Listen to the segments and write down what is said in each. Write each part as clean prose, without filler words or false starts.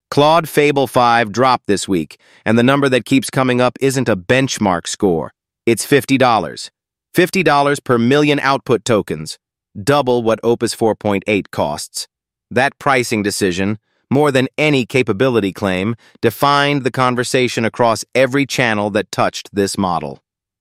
Claude Fable 5 dropped this week, and the number that keeps coming up isn't a benchmark score. It's $50. $50 per million output tokens, double what Opus 4.8 costs. That pricing decision, more than any capability claim, defined the conversation across every channel that touched this model.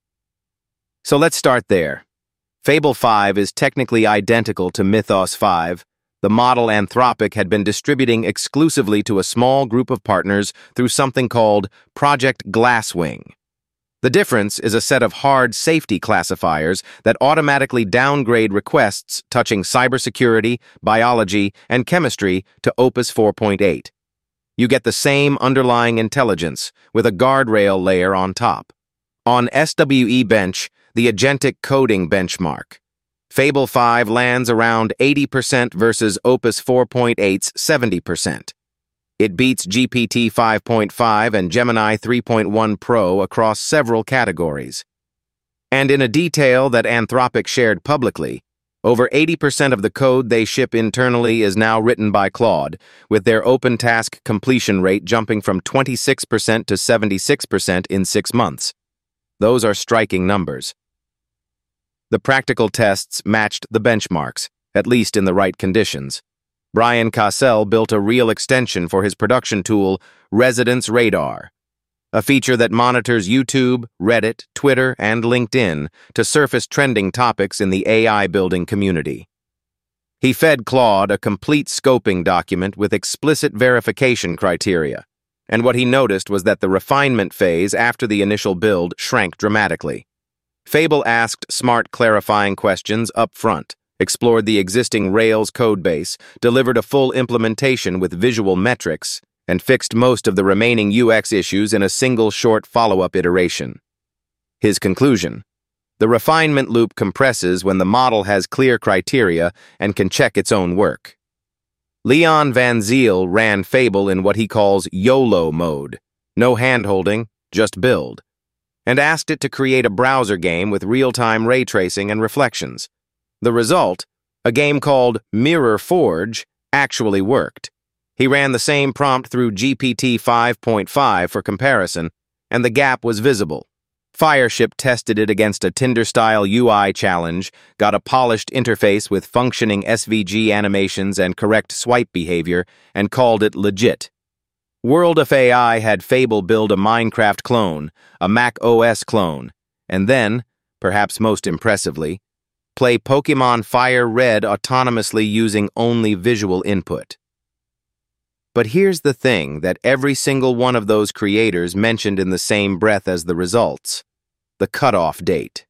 So let's start there. Fable 5 is technically identical to Mythos 5. The model Anthropic had been distributing exclusively to a small group of partners through something called Project Glasswing. The difference is a set of hard safety classifiers that automatically downgrade requests touching cybersecurity, biology, and chemistry to Opus 4.8. You get the same underlying intelligence with a guardrail layer on top. On SWE Bench, the agentic coding benchmark, Fable 5 lands around 80% versus Opus 4.8's 70%. It beats GPT 5.5 and Gemini 3.1 Pro across several categories. And in a detail that Anthropic shared publicly, over 80% of the code they ship internally is now written by Claude, with their open task completion rate jumping from 26% to 76% in 6 months. Those are striking numbers. The practical tests matched the benchmarks, at least in the right conditions. Brian Cassell built a real extension for his production tool, Residence Radar, a feature that monitors YouTube, Reddit, Twitter, and LinkedIn to surface trending topics in the AI building community. He fed Claude a complete scoping document with explicit verification criteria, and what he noticed was that the refinement phase after the initial build shrank dramatically. Fable asked smart clarifying questions up front, explored the existing Rails codebase, delivered a full implementation with visual metrics, and fixed most of the remaining UX issues in a single short follow-up iteration. His conclusion: the refinement loop compresses when the model has clear criteria and can check its own work. Leon Van Zyl ran Fable in what he calls YOLO mode, no hand-holding, just build, and asked it to create a browser game with real-time ray tracing and reflections. The result, a game called Mirror Forge, actually worked. He ran the same prompt through GPT 5.5 for comparison, and the gap was visible. Fireship tested it against a Tinder-style UI challenge, got a polished interface with functioning SVG animations and correct swipe behavior, and called it legit. World of AI had Fable build a Minecraft clone, a Mac OS clone, and then, perhaps most impressively, play Pokemon Fire Red autonomously using only visual input. But here's the thing that every single one of those creators mentioned in the same breath as the results: the cutoff date.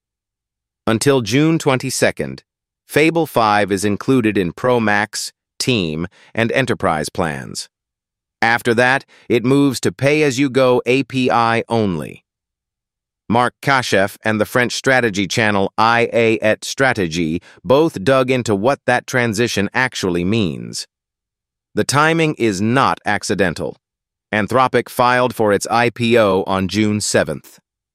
Until June 22nd, Fable 5 is included in Pro Max, Team, and Enterprise plans. After that, it moves to pay-as-you-go API only. Marc Kachef and the French strategy channel IA et Stratégie both dug into what that transition actually means. The timing is not accidental. Anthropic filed for its IPO on June 7th.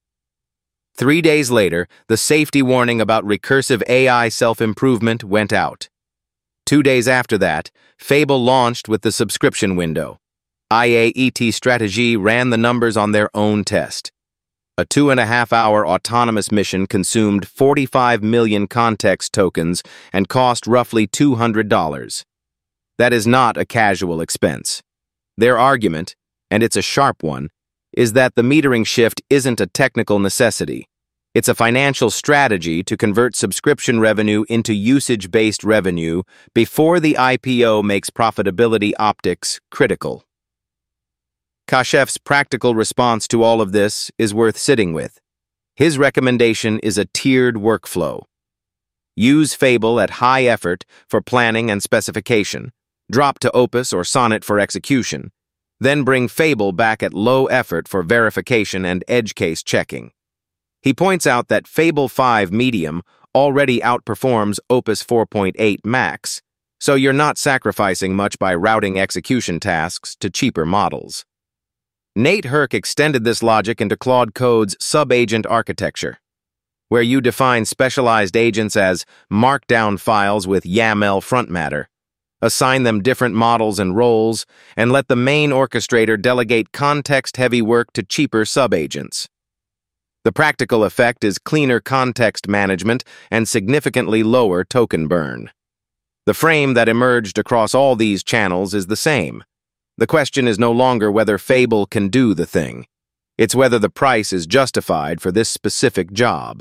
3 days later, the safety warning about recursive AI self-improvement went out. 2 days after that, Fable launched with the subscription window. IA et Stratégie ran the numbers on their own test. A 2.5-hour autonomous mission consumed 45 million context tokens and cost roughly $200. That is not a casual expense. Their argument, and it's a sharp one, is that the metering shift isn't a technical necessity. It's a financial strategy to convert subscription revenue into usage-based revenue before the IPO makes profitability optics critical. Kachef's practical response to all of this is worth sitting with. His recommendation is a tiered workflow. Use Fable at high effort for planning and specification, drop to Opus or Sonnet for execution, then bring Fable back at low effort for verification and edge case checking. He points out that Fable 5 Medium already outperforms Opus 4.8 Max, so you're not sacrificing much by routing execution tasks to cheaper models. Nate Herc extended this logic into Claude Code's sub-agent architecture, where you define specialized agents as markdown files with YAML front matter, assign them different models and roles, and let the main orchestrator delegate context-heavy work to cheaper sub-agents. The practical effect is cleaner context management and significantly lower token burn. The frame that emerged across all these channels is the same. The question is no longer whether Fable can do the thing. It's whether the price is justified for this specific job.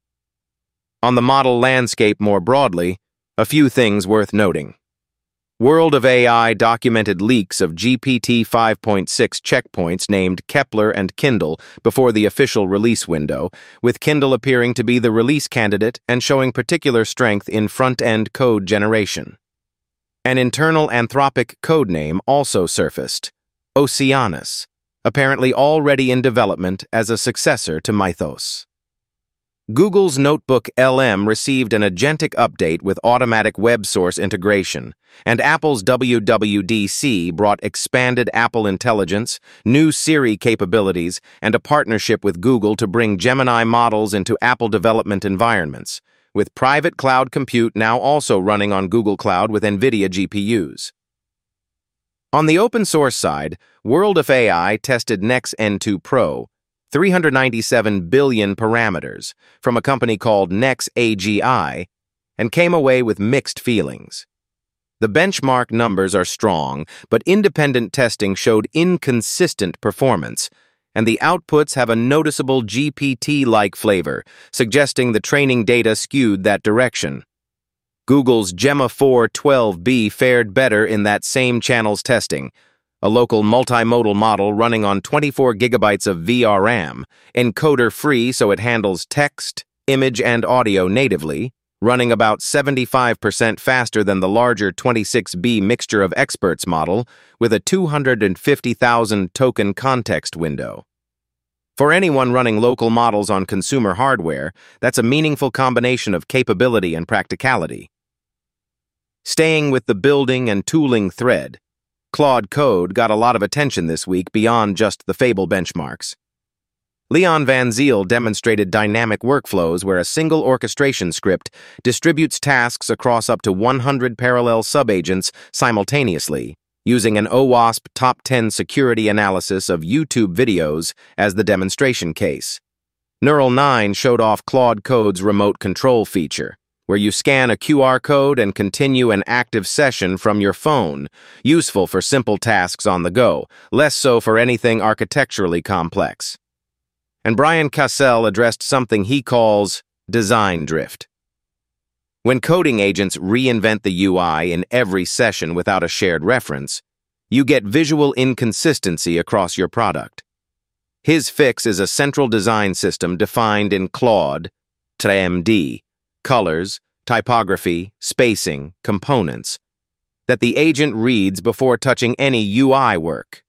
On the model landscape more broadly, a few things worth noting. World of AI documented leaks of GPT 5.6 checkpoints named Kepler and Kindle before the official release window, with Kindle appearing to be the release candidate and showing particular strength in front-end code generation. An internal Anthropic codename also surfaced, Oceanus, apparently already in development as a successor to Mythos. Google's Notebook LM received an agentic update with automatic web source integration, and Apple's WWDC brought expanded Apple Intelligence, new Siri capabilities, and a partnership with Google to bring Gemini models into Apple development environments, with private cloud compute now also running on Google Cloud with NVIDIA GPUs. On the open source side, World of AI tested Nex N2 Pro, 397 billion parameters, from a company called Nex AGI, and came away with mixed feelings. The benchmark numbers are strong, but independent testing showed inconsistent performance, and the outputs have a noticeable GPT-like flavor, suggesting the training data skewed that direction. Google's Gemma 4 12B fared better in that same channel's testing, a local multimodal model running on 24 gigabytes of VRAM, encoder-free so it handles text, image, and audio natively, running about 75% faster than the larger 26B Mixture of Experts model with a 250,000 token context window. For anyone running local models on consumer hardware, that's a meaningful combination of capability and practicality. Staying with the building and tooling thread, Claude Code got a lot of attention this week beyond just the Fable benchmarks. Leon Van Zyl demonstrated dynamic workflows where a single orchestration script distributes tasks across up to 100 parallel subagents simultaneously, using an OWASP Top 10 security analysis of YouTube videos as the demonstration case. Neural 9 showed off Claude Code's remote control feature, where you scan a QR code and continue an active session from your phone, useful for simple tasks on the go, less so for anything architecturally complex. And Brian Cassell addressed something he calls design drift. When coding agents reinvent the UI in every session without a shared reference, you get visual inconsistency across your product. His fix is a central design system defined in Claude, TreMD, colors, typography, spacing, components, that the agent reads before touching any UI work.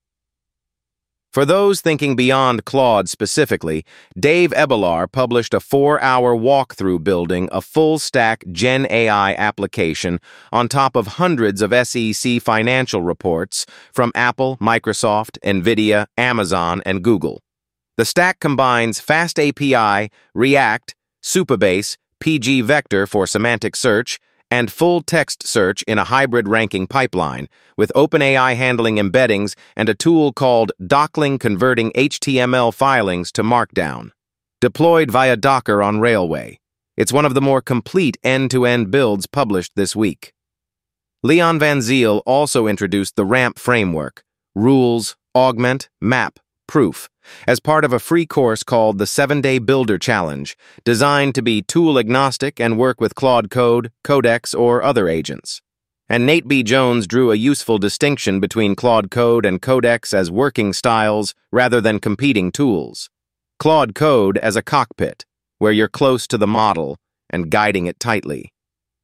For those thinking beyond Claude specifically, Dave Ebelar published a 4-hour walkthrough building a full-stack Gen AI application on top of hundreds of SEC financial reports from Apple, Microsoft, NVIDIA, Amazon, and Google. The stack combines FastAPI, React, Supabase, pgvector for semantic search, and full-text search in a hybrid ranking pipeline, with OpenAI handling embeddings and a tool called Dockling converting HTML filings to Markdown. Deployed via Docker on Railway. It's one of the more complete end-to-end builds published this week. Leon Van Zyl also introduced the RAMP framework, Rules, Augment, Map, Proof, as part of a free course called the 7-Day Builder Challenge, designed to be tool-agnostic and work with Claude Code, Codex, or other agents. And Nate B. Jones drew a useful distinction between Claude Code and Codex as working styles rather than competing tools. Claude Code as a cockpit, where you're close to the model and guiding it tightly.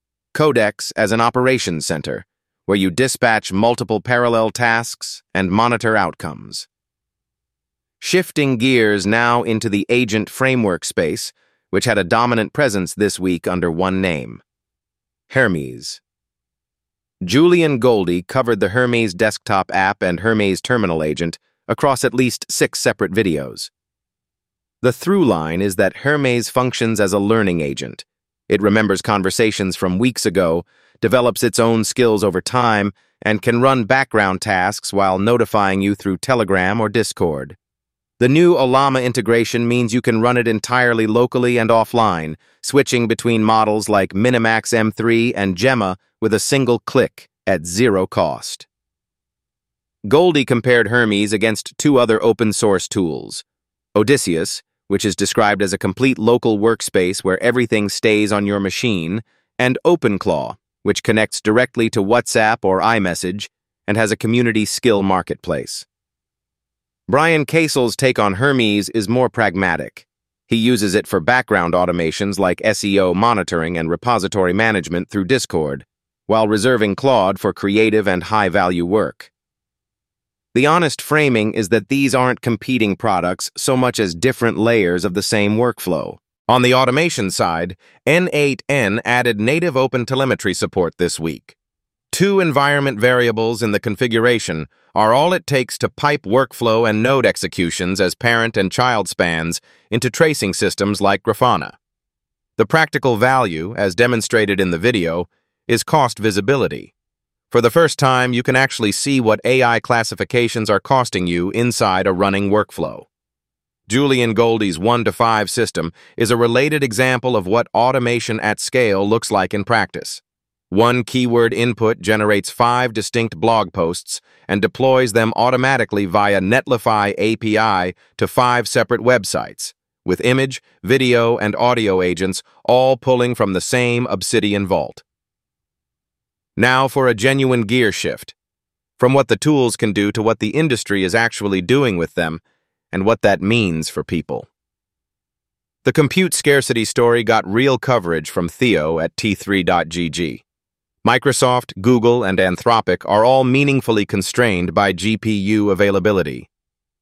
Codex as an operations center, where you dispatch multiple parallel tasks and monitor outcomes. Shifting gears now into the agent framework space, which had a dominant presence this week under one name, Hermes. Julian Goldie covered the Hermes desktop app and Hermes terminal agent across at least 6 separate videos. The through line is that Hermes functions as a learning agent, It remembers conversations from weeks ago, develops its own skills over time, and can run background tasks while notifying you through Telegram or Discord. The new Ollama integration means you can run it entirely locally and offline, switching between models like Minimax M3 and Gemma with a single click at zero cost. Goldie compared Hermes against two other open-source tools: Odysseus, which is described as a complete local workspace where everything stays on your machine, and OpenClaw, which connects directly to WhatsApp or iMessage and has a community skill marketplace. Brian Casel's take on Hermes is more pragmatic. He uses it for background automations like SEO monitoring and repository management through Discord, while reserving Claude for creative and high-value work. The honest framing is that these aren't competing products so much as different layers of the same workflow. On the automation side, N8N added native OpenTelemetry support this week. 2 environment variables in the configuration are all it takes to pipe workflow and node executions as parent and child spans into tracing systems like Grafana. The practical value, as demonstrated in the video, is cost visibility. For the first time, you can actually see what AI classifications are costing you inside a running workflow. Julian Goldie's 1-to-5 system is a related example of what automation at scale looks like in practice. 1 keyword input generates 5 distinct blog posts and deploys them automatically via Netlify API to 5 separate websites, with image, video, and audio agents all pulling from the same Obsidian vault. Now for a genuine gear shift, from what the tools can do to what the industry is actually doing with them, and what that means for people. The compute scarcity story got real coverage from Theo at T3.gg. Microsoft, Google, and Anthropic are all meaningfully constrained by GPU availability.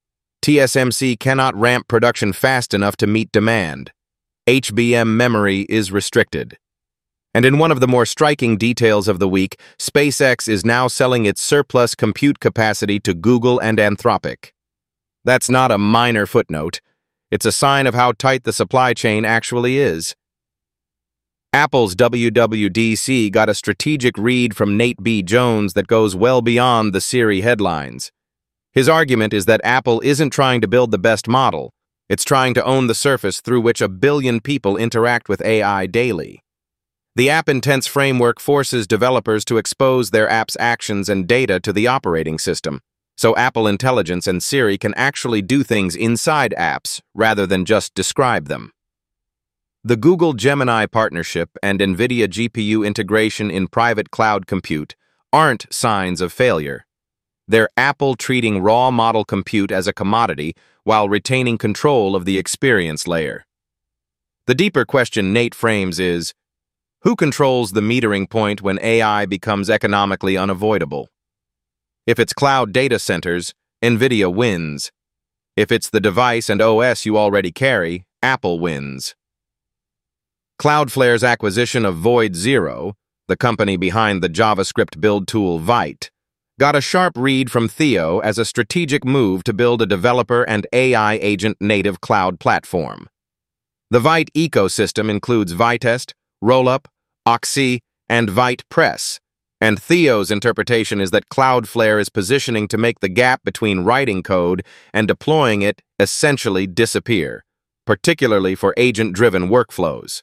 TSMC cannot ramp production fast enough to meet demand. HBM memory is restricted. And in one of the more striking details of the week, SpaceX is now selling its surplus compute capacity to Google and Anthropic. That's not a minor footnote. It's a sign of how tight the supply chain actually is. Apple's WWDC got a strategic read from Nate B. Jones that goes well beyond the Siri headlines. His argument is that Apple isn't trying to build the best model. It's trying to own the surface through which 1 billion people interact with AI daily. The app-intense framework forces developers to expose their app's actions and data to the operating system, so Apple Intelligence and Siri can actually do things inside apps rather than just describe them. The Google Gemini partnership and NVIDIA GPU integration in private cloud compute aren't signs of failure. They're Apple treating raw model compute as a commodity while retaining control of the experience layer. The deeper question Nate frames is, who controls the metering point when AI becomes economically unavoidable? If it's cloud data centers, NVIDIA wins. If it's the device and OS you already carry, Apple wins. Cloudflare's acquisition of Void0, the company behind the JavaScript build tool Vite, got a sharp read from Theo as a strategic move to build a developer and AI agent-native cloud platform. The Vite ecosystem includes Vitest, Rollup, Oxy, and Vite Press, and Theo's interpretation is that Cloudflare is positioning to make the gap between writing code and deploying it essentially disappear, particularly for agent-driven workflows.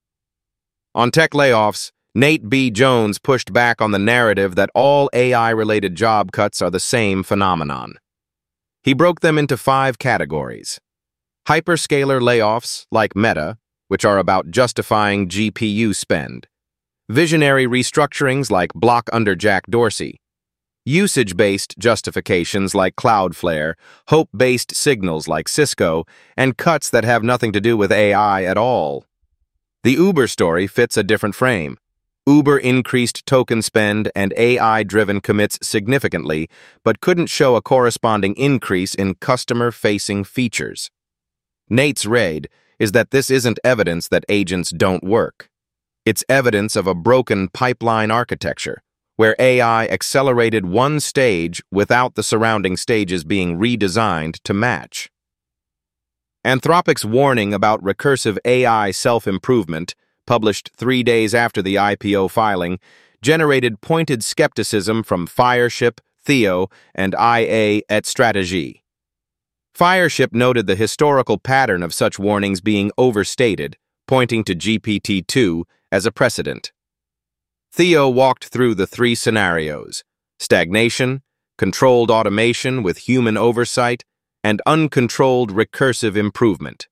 On tech layoffs, Nate B. Jones pushed back on the narrative that all AI-related job cuts are the same phenomenon. He broke them into 5 categories. Hyperscaler layoffs, like Meta, which are about justifying GPU spend. Visionary restructurings like Block under Jack Dorsey. Usage-based justifications like Cloudflare, hope-based signals like Cisco, and cuts that have nothing to do with AI at all. The Uber story fits a different frame. Uber increased token spend and AI-driven commits significantly, but couldn't show a corresponding increase in customer-facing features. Nate's read is that this isn't evidence that agents don't work. It's evidence of a broken pipeline architecture, where AI accelerated one stage without the surrounding stages being redesigned to match. Anthropic's warning about recursive AI self-improvement, published 3 days after the IPO filing, generated pointed skepticism from Fireship, Theo, and IA et Strategie. Fireship noted the historical pattern of such warnings being overstated, pointing to GPT-2 as a precedent. Theo walked through the 3 scenarios: stagnation, controlled automation with human oversight, and uncontrolled recursive improvement.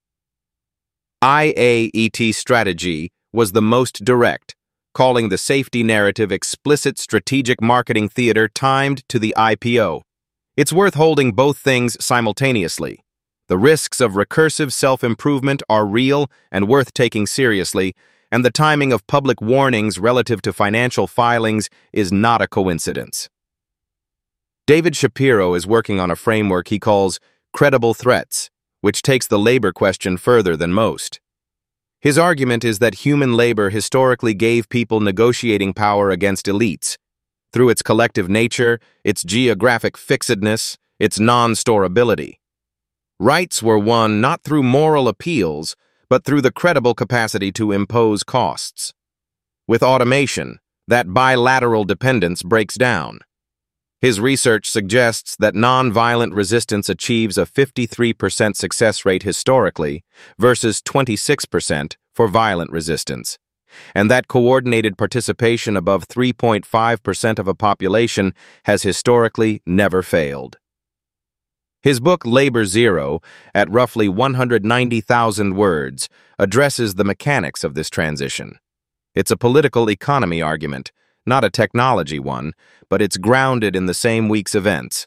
IA et Strategie was the most direct, calling the safety narrative explicit strategic marketing theater timed to the IPO. It's worth holding both things simultaneously. The risks of recursive self-improvement are real and worth taking seriously, and the timing of public warnings relative to financial filings is not a coincidence. David Shapiro is working on a framework he calls credible threats, which takes the labor question further than most. His argument is that human labor historically gave people negotiating power against elites, through its collective nature, its geographic fixedness, its non-storability. Rights were won not through moral appeals, but through the credible capacity to impose costs. With automation, that bilateral dependence breaks down. His research suggests that nonviolent resistance achieves a 53% success rate historically versus 26% for violent resistance, and that coordinated participation above 3.5% of a population has historically never failed. His book Labor Zero, at roughly 190,000 words, addresses the mechanics of this transition. It's a political economy argument, not a technology one, but it's grounded in the same week's events.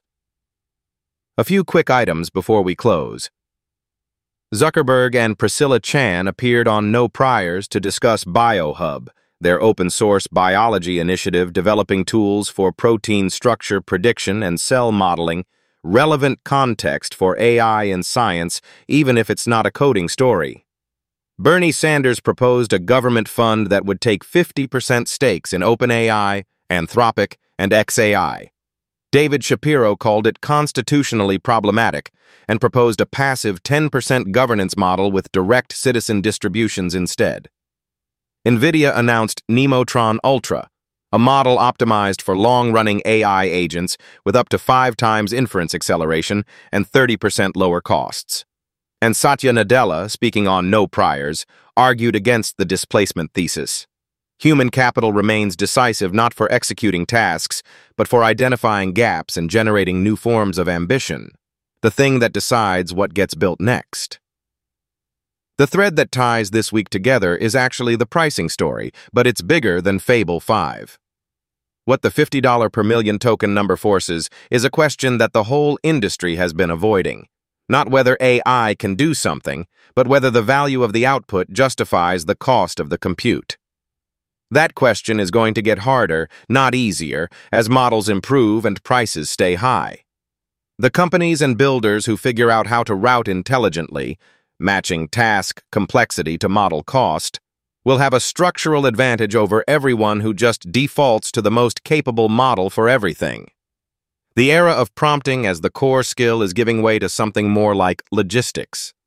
A few quick items before we close. Zuckerberg and Priscilla Chan appeared on No Priors to discuss BioHub, their open-source biology initiative developing tools for protein structure prediction and cell modeling, relevant context for AI in science, even if it's not a coding story. Bernie Sanders proposed a government fund that would take 50% stakes in OpenAI, Anthropic, and xAI. David Shapiro called it constitutionally problematic and proposed a passive 10% governance model with direct citizen distributions instead. NVIDIA announced Nemotron Ultra, a model optimized for long-running AI agents with up to 5 times inference acceleration and 30% lower costs. And Satya Nadella, speaking on No Priors, argued against the displacement thesis. Human capital remains decisive not for executing tasks, but for identifying gaps and generating new forms of ambition, the thing that decides what gets built next. The thread that ties this week together is actually the pricing story, but it's bigger than Fable 5. What the $50 per million token number forces is a question that the whole industry has been avoiding. Not whether AI can do something, but whether the value of the output justifies the cost of the compute. That question is going to get harder, not easier, as models improve and prices stay high. The companies and builders who figure out how to route intelligently, matching task complexity to model cost, will have a structural advantage over everyone who just defaults to the most capable model for everything. The era of prompting as the core skill is giving way to something more like logistics.